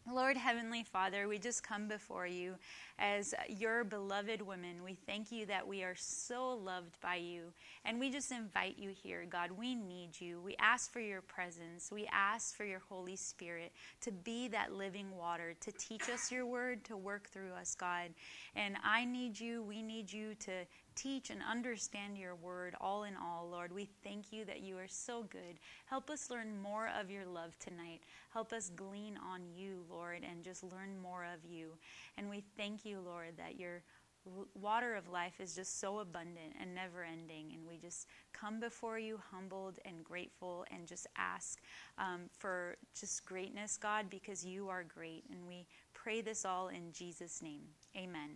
Lord Heavenly Father, we just come before you as your beloved women. We thank you that we are so loved by you, and we just invite you here, God. We need you. We ask for your presence. We ask for your Holy Spirit to be that living water, to teach us your word, to work through us, God. And I need you. We need you to teach and understand your word all in all, Lord. We thank you that you are so good. Help us learn more of your love tonight. Help us glean on you, Lord, and just learn more of you. And we thank you, Lord, that your water of life is just so abundant and never ending. And we just come before you humbled and grateful and just ask for just greatness, God, because you are great. And we pray this all in Jesus' name. Amen.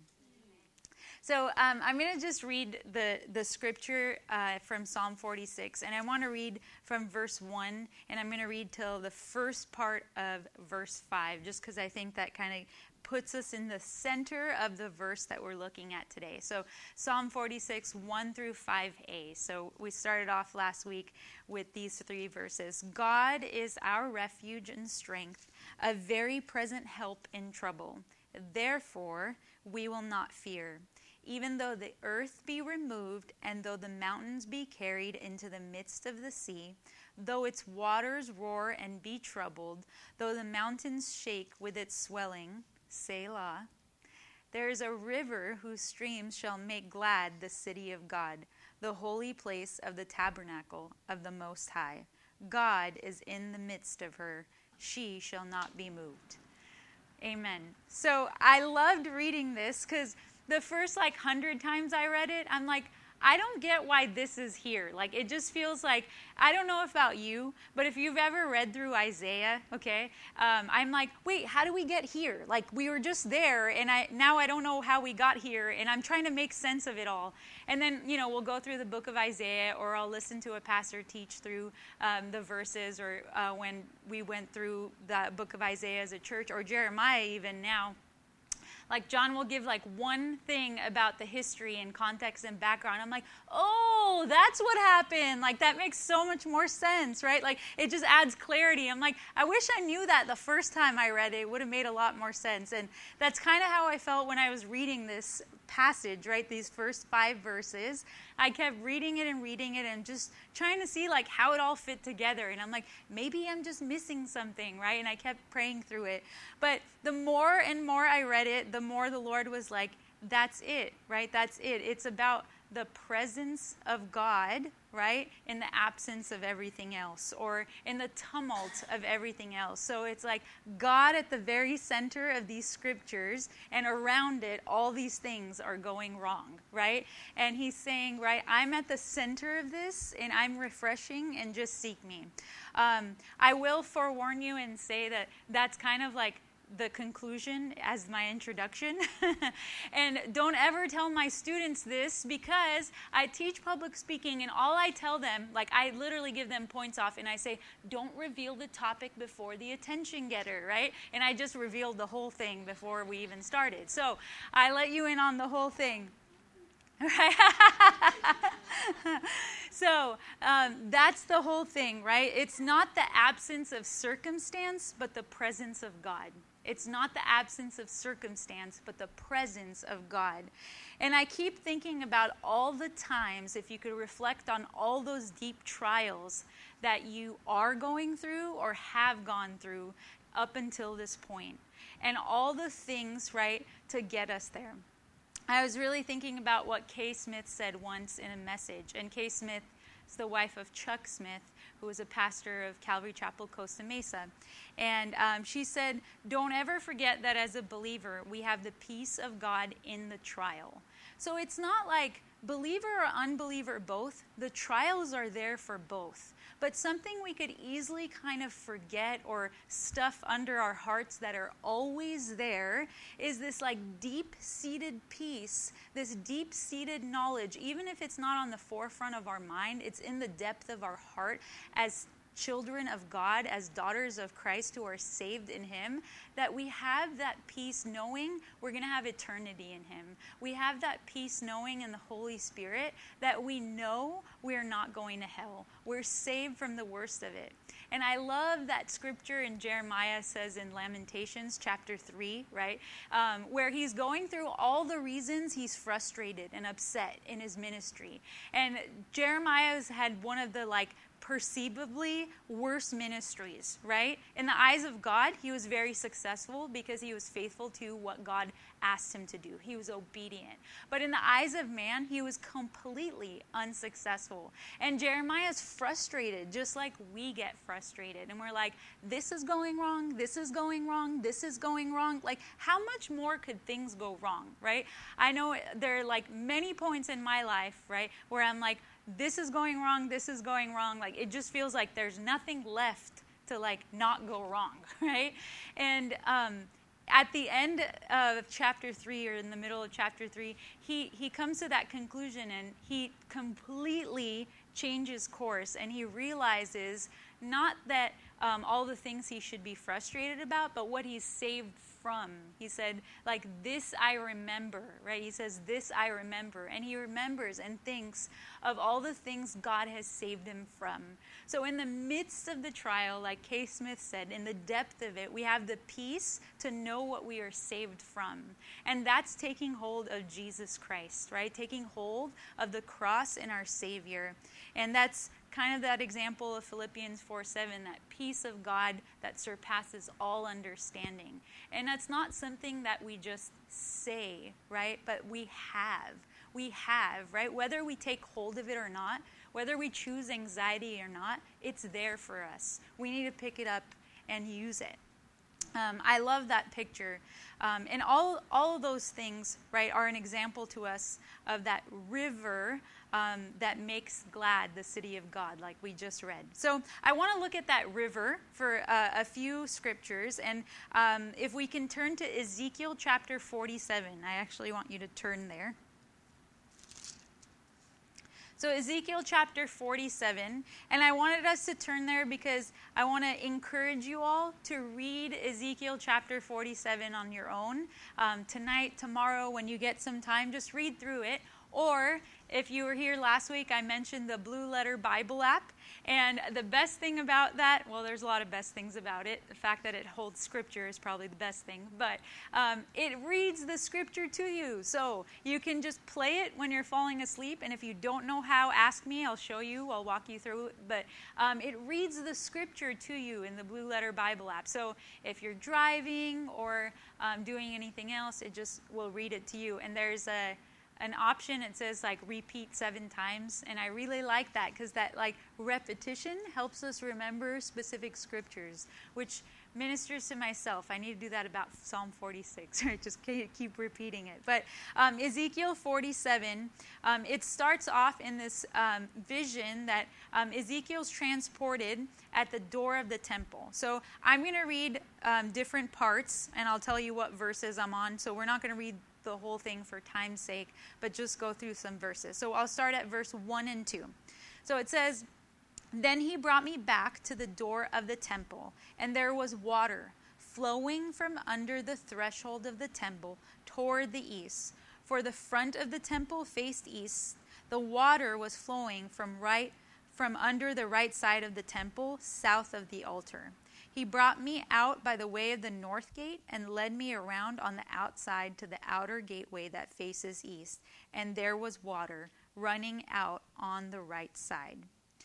So I'm going to just read the scripture from Psalm 46, and I want to read from verse 1, and I'm going to read till the first part of verse 5, just because I think that kind of puts us in the center of the verse that we're looking at today. So Psalm 46, 1 through 5a. So we started off last week with these three verses. God is our refuge and strength, a very present help in trouble. Therefore, we will not fear. Even though the earth be removed, and though the mountains be carried into the midst of the sea, though its waters roar and be troubled, though the mountains shake with its swelling, Selah, there is a river whose streams shall make glad the city of God, the holy place of the tabernacle of the Most High. God is in the midst of her. She shall not be moved. Amen. So I loved reading this because the first 100 times I read it, I'm like, I don't get why this is here. It just feels like, I don't know about you, but if you've ever read through Isaiah, okay, I'm like, wait, how do we get here? We were just there, and now I don't know how we got here, and I'm trying to make sense of it all. And then, we'll go through the book of Isaiah, or I'll listen to a pastor teach through the verses, or when we went through the book of Isaiah as a church, or Jeremiah even now. John will give one thing about the history and context and background. I'm like, oh, that's what happened. That makes so much more sense, right? It just adds clarity. I'm like, I wish I knew that the first time I read it. It would have made a lot more sense. And that's kind of how I felt when I was reading this passage, right? These first 5 verses. I kept reading it and just trying to see how it all fit together. And I'm like, maybe I'm just missing something, right? And I kept praying through it. But the more and more I read it, the more the Lord was like, that's it, right? That's it. It's about the presence of God, right, in the absence of everything else, or in the tumult of everything else. So it's God at the very center of these scriptures, and around it, all these things are going wrong, right? And he's saying, right, I'm at the center of this, and I'm refreshing, and just seek me. I will forewarn you and say that that's kind of the conclusion as my introduction. And don't ever tell my students this, because I teach public speaking, and all I tell them, I literally give them points off, and I say, don't reveal the topic before the attention getter, right? And I just revealed the whole thing before we even started. So I let you in on the whole thing. Right? So that's the whole thing, right? It's not the absence of circumstance, but the presence of God. It's not the absence of circumstance, but the presence of God. And I keep thinking about all the times, if you could reflect on all those deep trials that you are going through or have gone through up until this point, and all the things, right, to get us there. I was really thinking about what Kay Smith said once in a message. And Kay Smith is the wife of Chuck Smith, who was a pastor of Calvary Chapel, Costa Mesa. And she said, don't ever forget that as a believer, we have the peace of God in the trial. So it's not believer or unbeliever both. The trials are there for both. But something we could easily kind of forget or stuff under our hearts that are always there is this deep-seated peace, this deep-seated knowledge. Even if it's not on the forefront of our mind, it's in the depth of our heart as children of God, as daughters of Christ who are saved in him, that we have that peace knowing we're going to have eternity in him. We have that peace knowing in the Holy Spirit that we know we're not going to hell. We're saved from the worst of it. And I love that scripture in Jeremiah says in Lamentations chapter 3, right? Where he's going through all the reasons he's frustrated and upset in his ministry. And Jeremiah's had one of the perceivably worse ministries, right? In the eyes of God, he was very successful because he was faithful to what God asked him to do. He was obedient. But in the eyes of man, he was completely unsuccessful. And Jeremiah's frustrated, just like we get frustrated. And we're like, this is going wrong, this is going wrong, this is going wrong. Like, how much more could things go wrong, right? I know there are many points in my life, right, where I'm like, this is going wrong, this is going wrong. Like, it just feels like there's nothing left to not go wrong, right? And at the end of chapter 3, or in the middle of chapter 3, he comes to that conclusion, and he completely changes course, and he realizes not that all the things he should be frustrated about, but what he's saved from. He said, this I remember, right? He says, this I remember. And he remembers and thinks of all the things God has saved him from. So in the midst of the trial, like Kay Smith said, in the depth of it, we have the peace to know what we are saved from. And that's taking hold of Jesus Christ, right? Taking hold of the cross and our Savior. And that's kind of that example of Philippians 4:7, that peace of God that surpasses all understanding. And that's not something that we just say, right? But we have. We have, right? Whether we take hold of it or not, whether we choose anxiety or not, it's there for us. We need to pick it up and use it. I love that picture. And all of those things, right, are an example to us of that river that makes glad the city of God, like we just read. So I want to look at that river for a few scriptures. And if we can turn to Ezekiel chapter 47. I actually want you to turn there. So Ezekiel chapter 47, and I wanted us to turn there because I want to encourage you all to read Ezekiel chapter 47 on your own. Tonight, tomorrow, when you get some time, just read through it. Or if you were here last week, I mentioned the Blue Letter Bible app. And the best thing about that, well, there's a lot of best things about it. The fact that it holds scripture is probably the best thing. But it reads the scripture to you. So you can just play it when you're falling asleep. And if you don't know how, ask me. I'll show you. I'll walk you through it. But it reads the scripture to you in the Blue Letter Bible app. So if you're driving or doing anything else, it just will read it to you. And there's an option, it says repeat 7 times, and I really like that because that repetition helps us remember specific scriptures, which ministers to myself. I need to do that about Psalm 46, right? Just keep repeating it. But Ezekiel 47, it starts off in this vision that Ezekiel's transported at the door of the temple. So I'm going to read different parts, and I'll tell you what verses I'm on. So we're not going to read the whole thing for time's sake, but just go through some verses. So I'll start at verse 1 and 2. So it says, "Then he brought me back to the door of the temple, and there was water flowing from under the threshold of the temple toward the east. For the front of the temple faced east. The water was flowing from under the right side of the temple, south of the altar. He brought me out by the way of the north gate and led me around on the outside to the outer gateway that faces east. And there was water running out on the right side."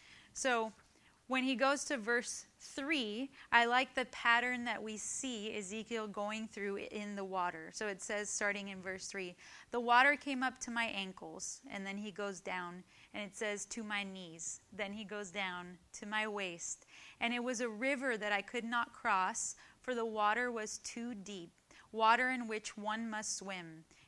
So when he goes to verse 3, I like the pattern that we see Ezekiel going through in the water. So it says, starting in verse 3, "The water came up to my ankles," and then he goes down, and it says, "to my knees." Then he goes down to my waist. "And it was a river that I could not cross, for the water was too deep, water in which one must swim.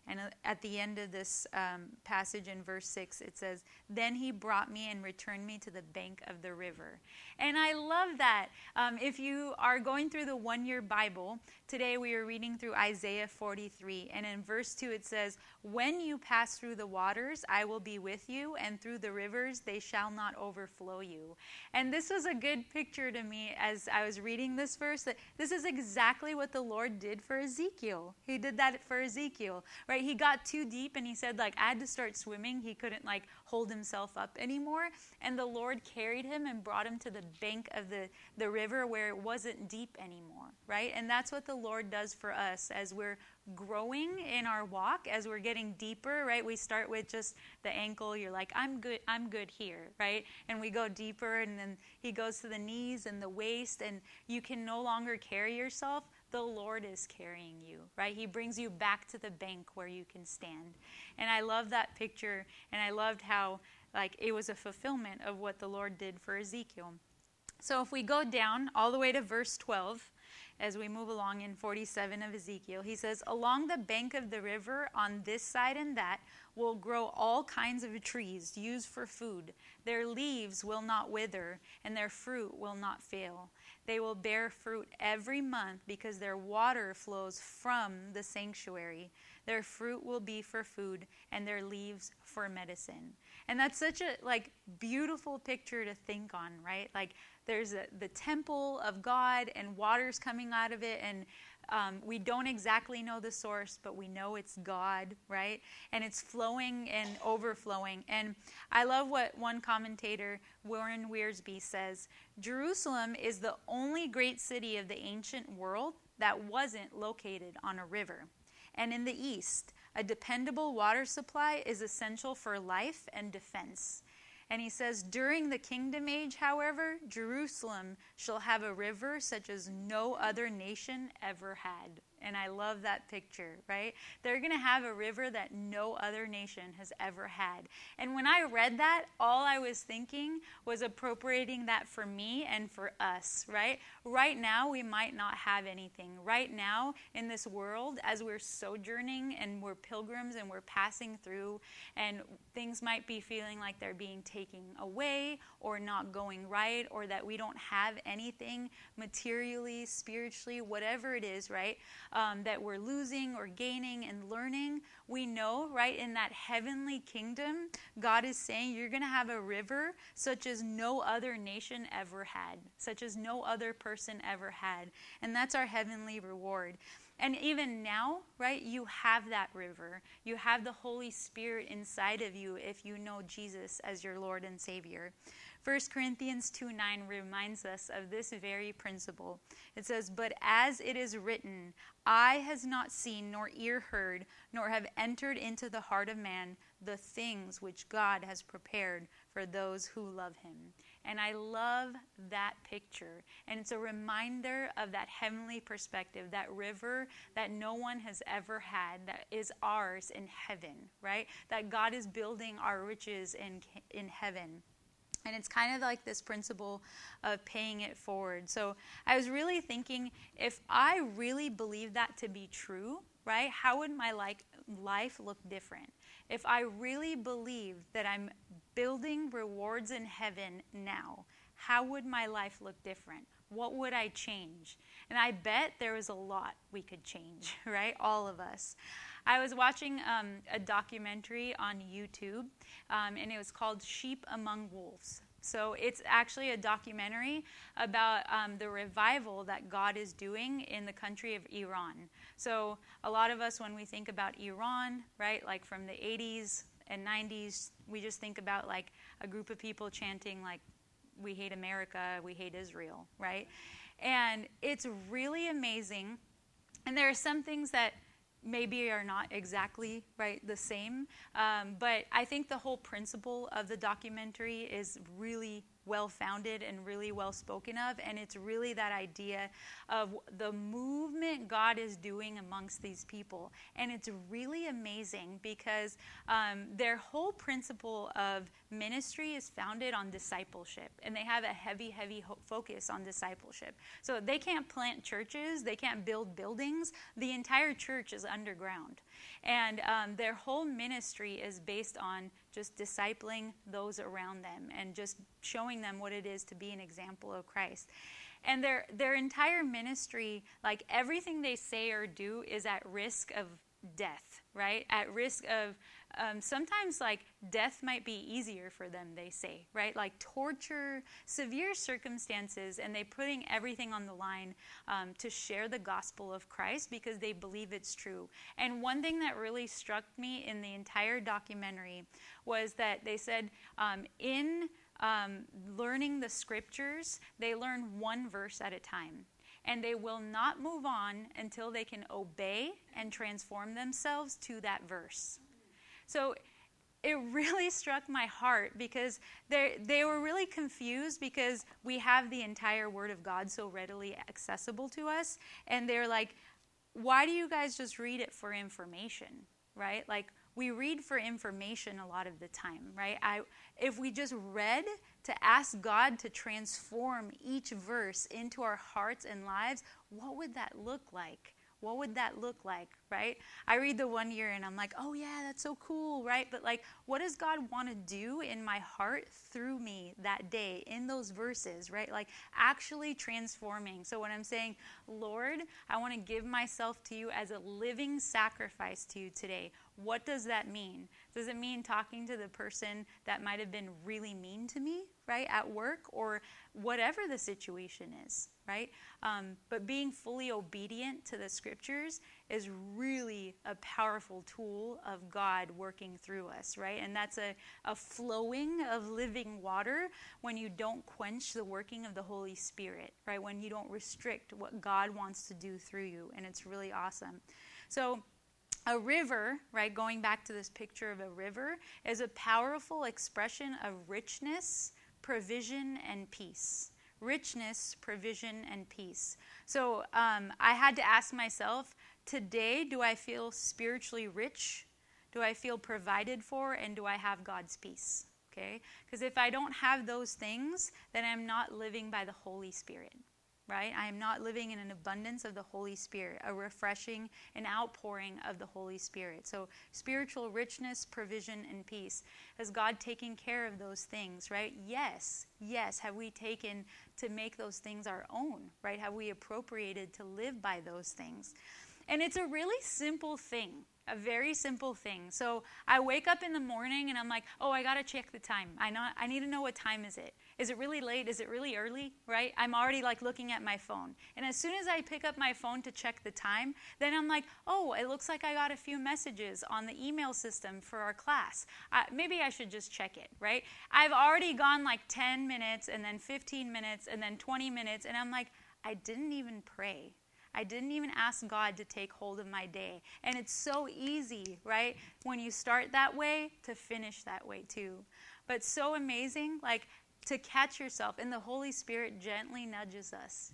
And at the end of this passage in verse 6, it says, "Then he brought me and returned me to the bank of the river." And I love that. If you are going through the one-year Bible, today we are reading through Isaiah 43. And in verse 2 it says, "When you pass through the waters, I will be with you, and through the rivers, they shall not overflow you." And this was a good picture to me as I was reading this verse, that this is exactly what the Lord did for Ezekiel. He did that for Ezekiel, right? He got too deep and he said, like, I had to start swimming. He couldn't, like, hold himself up anymore. And the Lord carried him and brought him to the bank of the river where it wasn't deep anymore, right? And that's what the Lord does for us as we're growing in our walk, as we're getting deeper, right? We start with just the ankle. You're like, I'm good here, right? And we go deeper, and then he goes to the knees and the waist, and you can no longer carry yourself. The Lord is carrying you, right? He brings you back to the bank where you can stand. And I love that picture, and I loved how, like, it was a fulfillment of what the Lord did for Ezekiel. So if we go down all the way to verse 12, as we move along in 47 of Ezekiel, he says, "Along the bank of the river on this side and that will grow all kinds of trees used for food. Their leaves will not wither, and their fruit will not fail. They will bear fruit every month because their water flows from the sanctuary. Their fruit will be for food, and their leaves for medicine." And that's such a, like, beautiful picture to think on, right? Like, there's the temple of God, and water's coming out of it, and we don't exactly know the source, but we know it's God, right? And it's flowing and overflowing. And I love what one commentator, Warren Wiersbe, says: "Jerusalem is the only great city of the ancient world that wasn't located on a river. And in the East, a dependable water supply is essential for life and defense." And he says, "During the kingdom age, however, Jerusalem shall have a river such as no other nation ever had." And I love that picture, right? They're going to have a river that no other nation has ever had. And when I read that, all I was thinking was appropriating that for me and for us, right? Right now, we might not have anything. Right now, in this world, as we're sojourning and we're pilgrims and we're passing through, and things might be feeling like they're being taken away or not going right, or that we don't have anything materially, spiritually, whatever it is, right? That we're losing or gaining and learning, we know, right, in that heavenly kingdom, God is saying you're going to have a river such as no other nation ever had, such as no other person ever had. And that's our heavenly reward. And even now, right, you have that river. You have the Holy Spirit inside of you if you know Jesus as your Lord and Savior. 1 Corinthians 2:9 reminds us of this very principle. It says, "But as it is written, eye has not seen, nor ear heard, nor have entered into the heart of man the things which God has prepared for those who love him." And I love that picture. And it's a reminder of that heavenly perspective, that river that no one has ever had, that is ours in heaven, right? That God is building our riches in heaven. And it's kind of like this principle of paying it forward. So I was really thinking, if I really believe that to be true, right, how would my life look different? If I really believe that I'm building rewards in heaven now, how would my life look different? What would I change? And I bet there was a lot we could change, right? All of us. I was watching a documentary on YouTube, and it was called Sheep Among Wolves. So it's actually a documentary about the revival that God is doing in the country of Iran. So a lot of us, when we think about Iran, right, like from the 80s and 90s, we just think about like a group of people chanting like, "We hate America, we hate Israel," right? And it's really amazing. And there are some things that maybe are not exactly right the same, but I think the whole principle of the documentary is really well-founded and really well-spoken of, and it's really that idea of the movement God is doing amongst these people. And it's really amazing because their whole principle of ministry is founded on discipleship, and they have a heavy focus on discipleship. So they can't plant churches, they can't build buildings. The entire church is underground. And their whole ministry is based on just discipling those around them and just showing them what it is to be an example of Christ. And their entire ministry, like everything they say or do, is at risk of death, right? At risk of sometimes like death might be easier for them, they say, right? Like torture, severe circumstances, and they putting everything on the line to share the gospel of Christ because they believe it's true. And one thing that really struck me in the entire documentary was that they said in learning the scriptures, they learn one verse at a time. And they will not move on until they can obey and transform themselves to that verse. So it really struck my heart because they were really confused because we have the entire Word of God so readily accessible to us. And they're like, why do you guys just read it for information, right? Like, we read for information a lot of the time, right? If we just read to ask God to transform each verse into our hearts and lives, what would that look like? What would that look like, right? I read the one year and I'm like, oh yeah, that's so cool, right? But like, what does God want to do in my heart through me that day in those verses, right? Like actually transforming. So when I'm saying, Lord, I want to give myself to you as a living sacrifice to you today, what does that mean? Does it mean talking to the person that might have been really mean to me, right, at work or whatever the situation is, right? But being fully obedient to the scriptures is really a powerful tool of God working through us, right? And that's a flowing of living water when you don't quench the working of the Holy Spirit, right? When you don't restrict what God wants to do through you, and it's really awesome. So a river, right, going back to this picture of a river, is a powerful expression of richness, provision, and peace. Richness, provision, and peace. So I had to ask myself, today, do I feel spiritually rich? Do I feel provided for? And do I have God's peace? Okay? Because if I don't have those things, then I'm not living by the Holy Spirit. Right? I am not living in an abundance of the Holy Spirit, a refreshing and outpouring of the Holy Spirit. So spiritual richness, provision, and peace. Has God taken care of those things, right? Yes. Yes. Have we taken to make those things our own, right? Have we appropriated to live by those things? And it's a really simple thing, a very simple thing. So I wake up in the morning and I'm like, oh, I got to check the time. I need to know what time is it. Is it really late? Is it really early? Right? I'm already like looking at my phone. And as soon as I pick up my phone to check the time, then I'm like, oh, it looks like I got a few messages on the email system for our class. Maybe I should just check it, right? I've already gone like 10 minutes and then 15 minutes and then 20 minutes. And I'm like, I didn't even pray. I didn't even ask God to take hold of my day. And it's so easy, right, when you start that way to finish that way too. But so amazing, like, to catch yourself. And the Holy Spirit gently nudges us,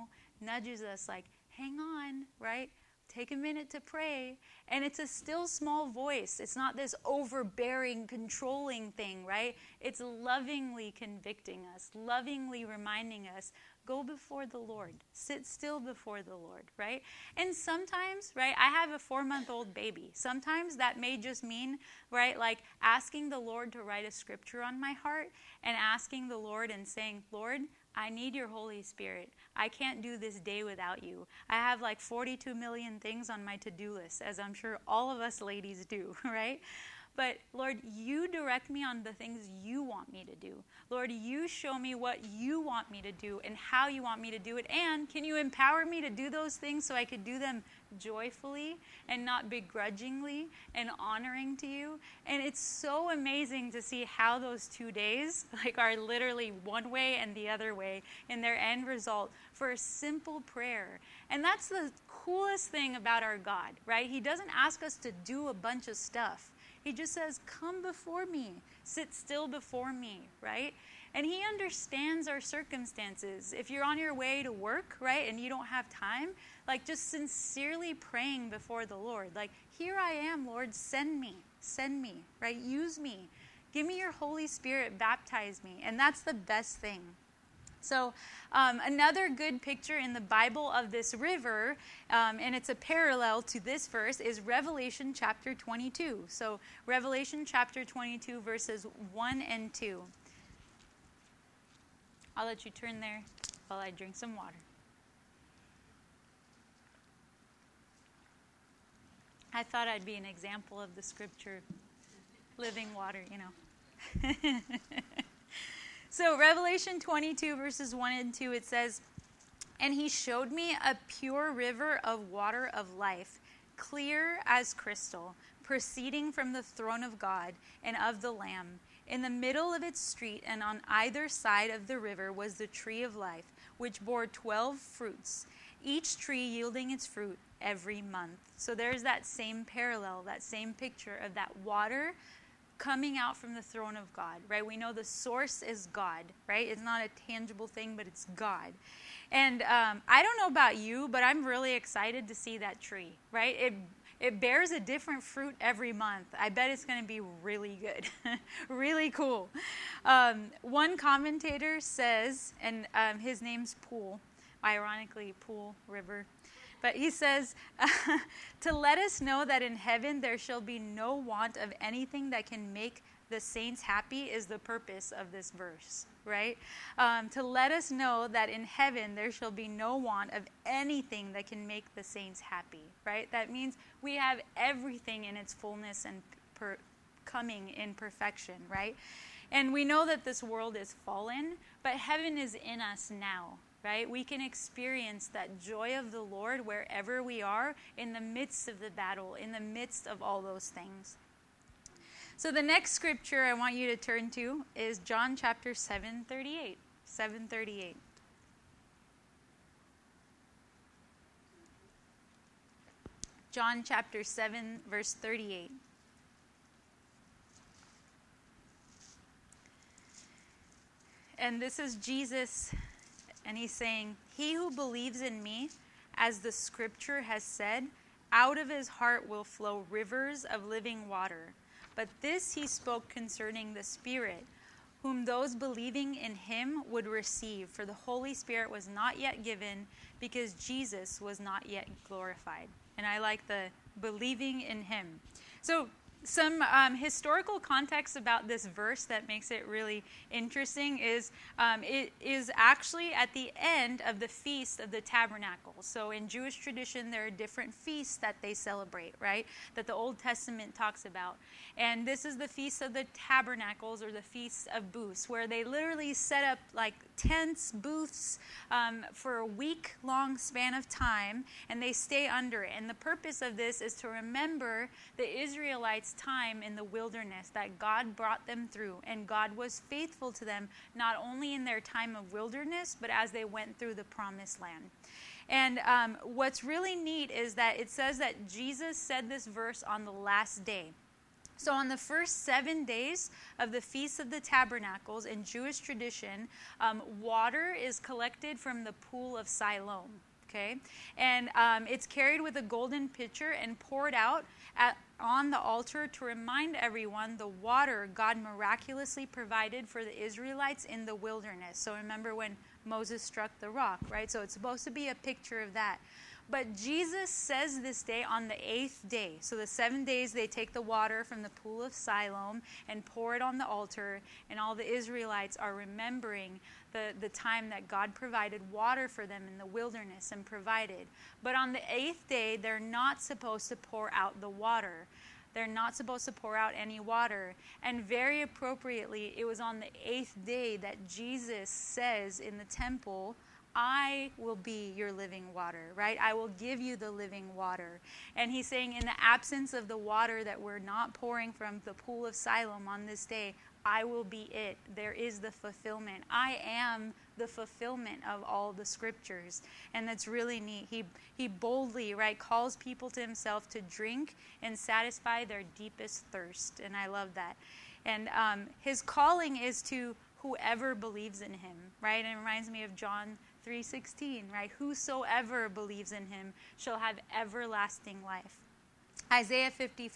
nudges us like, hang on, right? Take a minute to pray. And it's a still small voice. It's not this overbearing, controlling thing, right? It's lovingly convicting us, lovingly reminding us, go before the Lord. Sit still before the Lord, right? And sometimes, right, I have a 4-month-old baby. Sometimes that may just mean, right, like asking the Lord to write a scripture on my heart and asking the Lord and saying, Lord, I need your Holy Spirit. I can't do this day without you. I have like 42 million things on my to-do list, as I'm sure all of us ladies do, right? But Lord, you direct me on the things you want me to do. Lord, you show me what you want me to do and how you want me to do it. And can you empower me to do those things so I could do them joyfully and not begrudgingly and honoring to you? And it's so amazing to see how those 2 days are literally one way and the other way in their end result for a simple prayer. And that's the coolest thing about our God, right? He doesn't ask us to do a bunch of stuff. He just says, come before me, sit still before me, right? And he understands our circumstances. If you're on your way to work, right, and you don't have time, like just sincerely praying before the Lord. Like, here I am, Lord, send me, right? Use me. Give me your Holy Spirit, baptize me. And that's the best thing. So another good picture in the Bible of this river, and it's a parallel to this verse, is Revelation chapter 22. So Revelation chapter 22, verses 1 and 2. I'll let you turn there while I drink some water. I thought I'd be an example of the scripture, living water, you know. So Revelation 22, verses 1 and 2, it says, "And he showed me a pure river of water of life, clear as crystal, proceeding from the throne of God and of the Lamb. In the middle of its street and on either side of the river was the tree of life, which bore 12 fruits, each tree yielding its fruit every month." So there's that same parallel, that same picture of that water coming out from the throne of God, right? We know the source is God, right? It's not a tangible thing, but it's God. And I don't know about you, but I'm really excited to see that tree, right? It bears a different fruit every month. I bet it's going to be really good, really cool. One commentator says, and his name's Poole, ironically, Poole River. But he says, to let us know that in heaven there shall be no want of anything that can make the saints happy is the purpose of this verse, right? To let us know that in heaven there shall be no want of anything that can make the saints happy, right? That means we have everything in its fullness and coming in perfection, right? And we know that this world is fallen, but heaven is in us now, right? We can experience that joy of the Lord wherever we are, in the midst of the battle, in the midst of all those things. So the next scripture I want you to turn to is John chapter 7:38. 7:38. John chapter 7, verse 38. And this is Jesus. And he's saying, "He who believes in me, as the scripture has said, out of his heart will flow rivers of living water. But this he spoke concerning the Spirit, whom those believing in him would receive. For the Holy Spirit was not yet given, because Jesus was not yet glorified." And I like the believing in him. So some historical context about this verse that makes it really interesting is it is actually at the end of the Feast of the Tabernacles. So in Jewish tradition, there are different feasts that they celebrate, right? That the Old Testament talks about. And this is the Feast of the Tabernacles, or the Feast of Booths, where they literally set up like tents, booths, for a week-long span of time, and they stay under it. And the purpose of this is to remember the Israelites' time in the wilderness that God brought them through, and God was faithful to them not only in their time of wilderness, but as they went through the promised land. And what's really neat is that it says that Jesus said this verse on the last day. So on the first 7 days of the Feast of the Tabernacles in Jewish tradition, water is collected from the pool of Siloam. Okay, and it's carried with a golden pitcher and poured out on the altar to remind everyone the water God miraculously provided for the Israelites in the wilderness. So remember when Moses struck the rock, right? So it's supposed to be a picture of that. But Jesus says this day on the 8th day. So the 7 days they take the water from the pool of Siloam and pour it on the altar, and all the Israelites are remembering the time that God provided water for them in the wilderness and provided. But on the 8th day, they're not supposed to pour out the water. They're not supposed to pour out any water. And very appropriately, it was on the 8th day that Jesus says in the temple, "I will be your living water," right? I will give you the living water. And he's saying in the absence of the water that we're not pouring from the pool of Siloam on this day, I will be it. There is the fulfillment. I am the fulfillment of all the scriptures. And that's really neat. He boldly, right, calls people to himself to drink and satisfy their deepest thirst. And I love that. And his calling is to whoever believes in him, right? And it reminds me of John 3:16, right? Whosoever believes in him shall have everlasting life. Isaiah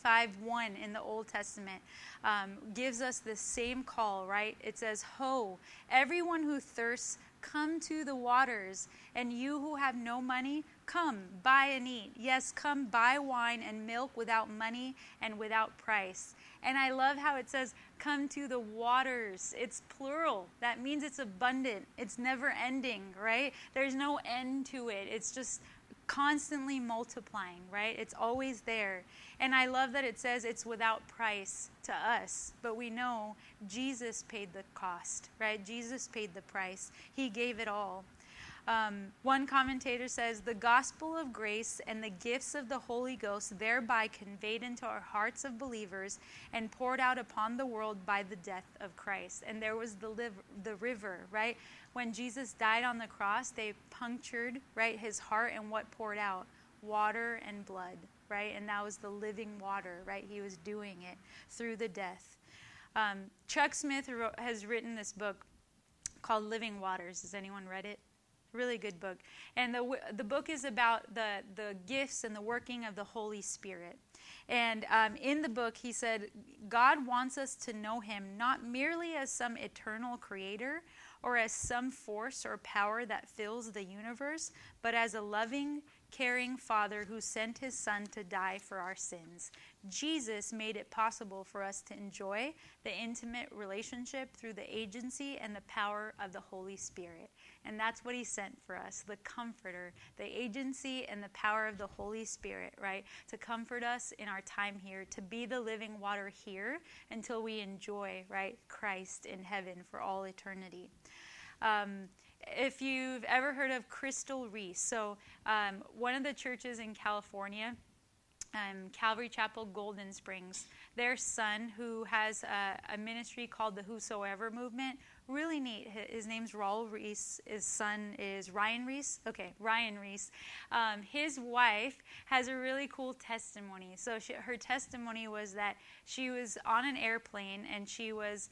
55:1 in the Old Testament gives us the same call, right? It says, "Ho, everyone who thirsts, come to the waters. And you who have no money, come, buy and eat. Yes, come buy wine and milk without money and without price. And I love how it says, come to the waters. It's plural. That means it's abundant. It's never ending, right? There's no end to it. It's just constantly multiplying, right? It's always there. And I love that it says it's without price to us. But we know Jesus paid the cost, right? Jesus paid the price. He gave it all. One commentator says, the gospel of grace and the gifts of the Holy Ghost thereby conveyed into our hearts of believers and poured out upon the world by the death of Christ. And there was the river, right? When Jesus died on the cross, they punctured, right, his heart, and what poured out? Water and blood, right? And that was the living water, right? He was doing it through the death. Chuck Smith has written this book called Living Waters. Has anyone read it? Really good book. And the book is about the gifts and the working of the Holy Spirit. And in the book, he said, God wants us to know him not merely as some eternal creator or as some force or power that fills the universe, but as a loving, caring Father who sent his Son to die for our sins. Jesus made it possible for us to enjoy the intimate relationship through the agency and the power of the Holy Spirit. And that's what he sent for us, the Comforter, the agency and the power of the Holy Spirit, right? To comfort us in our time here, to be the living water here until we enjoy, right, Christ in heaven for all eternity. If you've ever heard of Crystal Reese, so one of the churches in California, Calvary Chapel Golden Springs, their son, who has a ministry called the Whosoever Movement, really neat. His name's Raul Reese. His son is Ryan Reese. Okay, Ryan Reese. His wife has a really cool testimony. So her testimony was that she was on an airplane and she was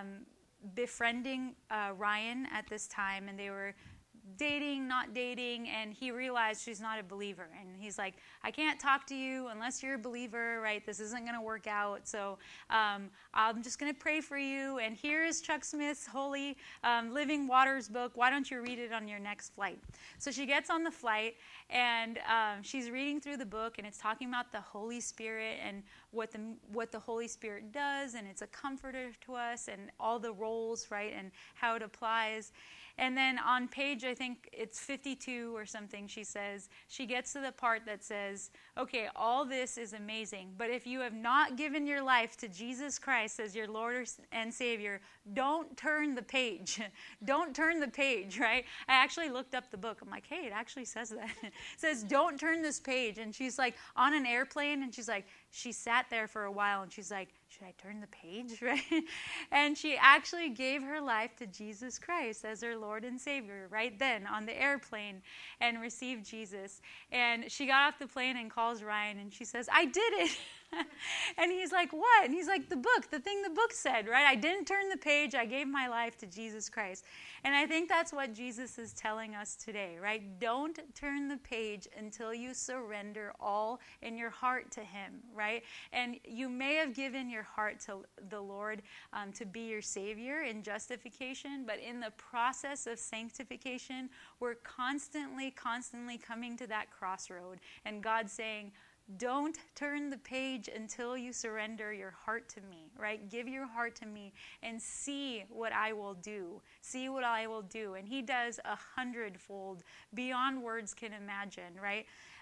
befriending Ryan at this time, and they were dating, not dating, and he realized she's not a believer. And he's like, I can't talk to you unless you're a believer, right? This isn't going to work out. So I'm just going to pray for you. And here is Chuck Smith's Holy Living Waters book. Why don't you read it on your next flight? So she gets on the flight, and she's reading through the book, and it's talking about the Holy Spirit and what the Holy Spirit does, and it's a comforter to us, and all the roles, right, and how it applies. And then on page, I think it's 52 or something, she gets to the part that says, okay, all this is amazing, but if you have not given your life to Jesus Christ as your Lord and Savior, don't turn the page. Don't turn the page, right? I actually looked up the book. I'm like, hey, it actually says that. It says, don't turn this page. And she's like on an airplane, and she's like, she sat there for a while, and she's like, should I turn the page, right? And she actually gave her life to Jesus Christ as her Lord and Savior right then on the airplane and received Jesus. And she got off the plane and calls Ryan, and she says, I did it. And he's like, what? And he's like, the thing the book said, right? I didn't turn the page. I gave my life to Jesus Christ. And I think that's what Jesus is telling us today, right? Don't turn the page until you surrender all in your heart to him, right? And you may have given your heart to the Lord to be your Savior in justification, but in the process of sanctification, we're constantly coming to that crossroad. And God's saying, don't turn the page until you surrender your heart to me, right? Give your heart to me and see what I will do. See what I will do. And he does 100-fold beyond words can imagine, right?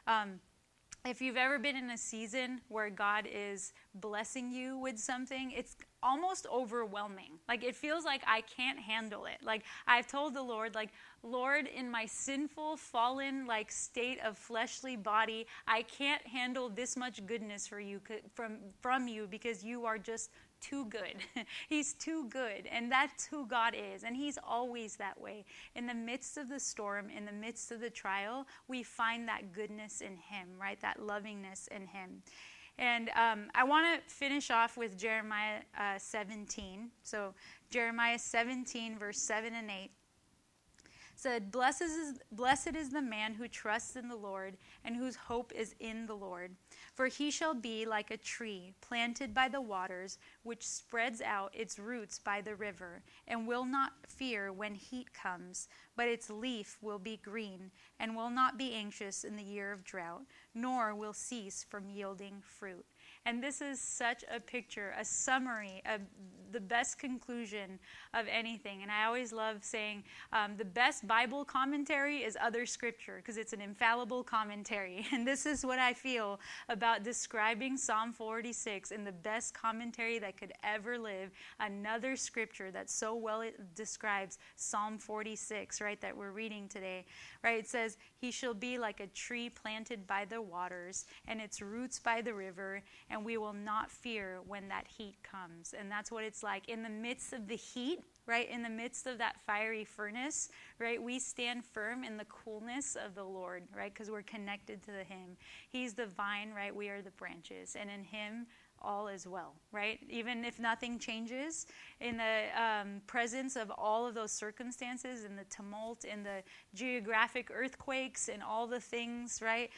If you've ever been in a season where God is blessing you with something, it's almost overwhelming. Like, it feels like I can't handle it. Like, I've told the Lord, like, Lord, in my sinful, fallen, like, state of fleshly body, I can't handle this much goodness for you from you, because you are just too good. He's too good. And that's who God is. And he's always that way. In the midst of the storm, in the midst of the trial, we find that goodness in him, right? That lovingness in him. And I want to finish off with Jeremiah 17. So Jeremiah 17, verse 7 and 8. Said, blessed is the man who trusts in the Lord and whose hope is in the Lord. For he shall be like a tree planted by the waters, which spreads out its roots by the river, and will not fear when heat comes, but its leaf will be green and will not be anxious in the year of drought, nor will cease from yielding fruit. And this is such a picture, a summary of the best conclusion of anything. And I always love saying the best Bible commentary is other scripture, because it's an infallible commentary. And this is what I feel about describing Psalm 46 in the best commentary that could ever live. Another scripture that so well it describes Psalm 46, right, that we're reading today. Right, it says, he shall be like a tree planted by the waters, and its roots by the river, and we will not fear when that heat comes. And that's what it's like. In the midst of the heat, right, in the midst of that fiery furnace, right, we stand firm in the coolness of the Lord, right, because we're connected to him. He's the vine, right, we are the branches, and in him all is well, right? Even if nothing changes, in the presence of all of those circumstances, in the tumult, in the geographic earthquakes, and all the things, right?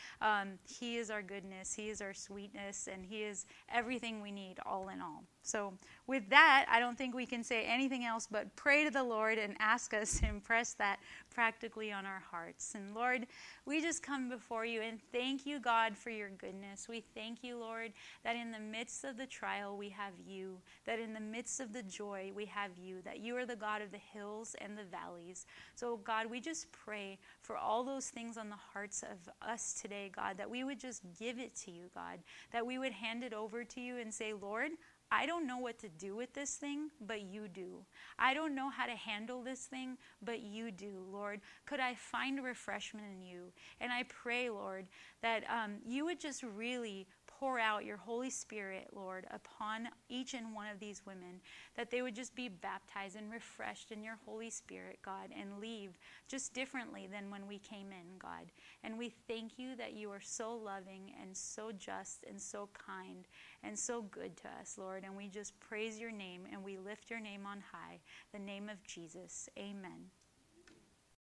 He is our goodness, he is our sweetness, and he is everything we need, all in all. So with that, I don't think we can say anything else but pray to the Lord and ask us to impress that practically on our hearts. And Lord, we just come before you and thank you, God, for your goodness. We thank you, Lord, that in the midst of the trial we have you, that in the midst of the joy we have you, that you are the God of the hills and the valleys. So God, we just pray for all those things on the hearts of us today, God, that we would just give it to you, God, that we would hand it over to you and say, Lord, I don't know what to do with this thing, but you do. I don't know how to handle this thing, but you do, Lord. Could I find refreshment in you? And I pray, Lord, that you would just really pour out your Holy Spirit, Lord, upon each and one of these women, that they would just be baptized and refreshed in your Holy Spirit, God, and leave just differently than when we came in, God. And we thank you that you are so loving and so just and so kind and so good to us, Lord. And we just praise your name and we lift your name on high, the name of Jesus. Amen.